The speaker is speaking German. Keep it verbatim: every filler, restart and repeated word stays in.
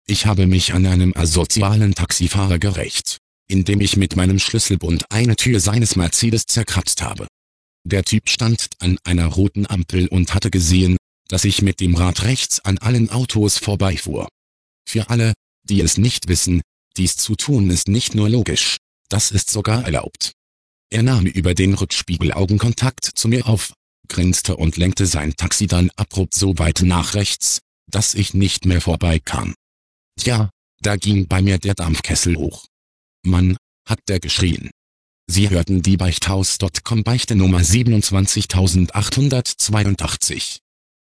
Ich habe mich an einem asozialen Taxifahrer gerächt, indem ich mit meinem Schlüsselbund eine Tür seines Mercedes zerkratzt habe. Der Typ stand an einer roten Ampel und hatte gesehen, dass ich mit dem Rad rechts an allen Autos vorbeifuhr. Für alle, die es nicht wissen, dies zu tun ist nicht nur logisch, das ist sogar erlaubt. Er nahm über den Rückspiegel Augenkontakt zu mir auf, grinste und lenkte sein Taxi dann abrupt so weit nach rechts, dass ich nicht mehr vorbeikam. Tja, da ging bei mir der Dampfkessel hoch. Mann, hat der geschrien. Sie hörten die Beichthaus Punkt com Beichte Nummer siebenundzwanzigtausendachthundertzweiundachtzig.